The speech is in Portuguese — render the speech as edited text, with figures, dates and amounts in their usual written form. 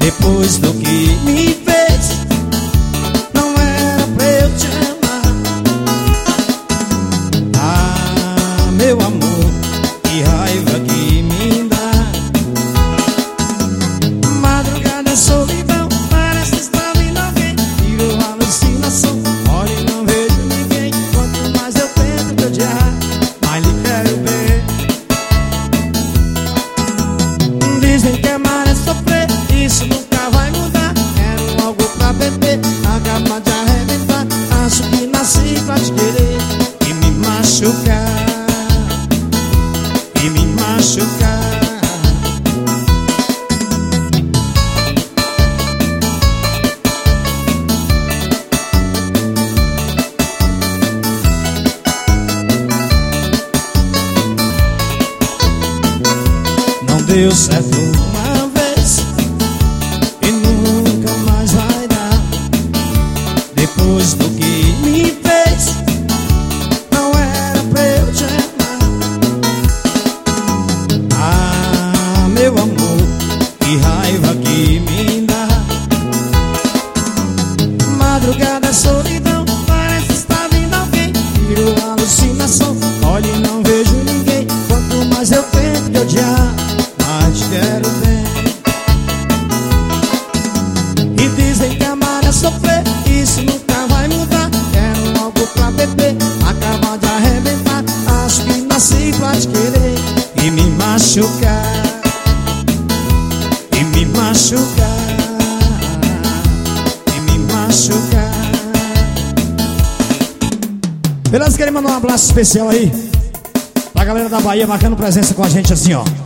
depois do que me fez. Não era pra eu te amar. Ah, meu amor, que raiva que me dá. Madrugada é solidão, parece estar vendo alguém. Virou alucinação, olha e não vejo ninguém. Quanto mais eu tento te odiar, mais lhe quero ver. Dizem que amar é sofrer, isso nunca vai mudar. Quero algo pra beber, acaba de arrebentar. Acho que nasci pra te querer e me machucar, e me machucar. Não deu certo uma vez e nunca mais vai dar. Depois do que me fez, não era pra eu te amar. Ah, meu amor, que raiva que me dá. Madrugada é solidão, parece estar vindo alguém. Virou alucinação, olha e não vejo ninguém. Quanto mais eu tento te odiar, mas quero bem. E dizem que amar é sofrer, isso nunca vai mudar. Quero algo pra beber, acaba de arrebentar. Acho que nasci pra te querer e me machucar, e me machucar, e me machucar. Beleza? Querem mandar um abraço especial aí pra galera da Bahia marcando presença com a gente assim, ó.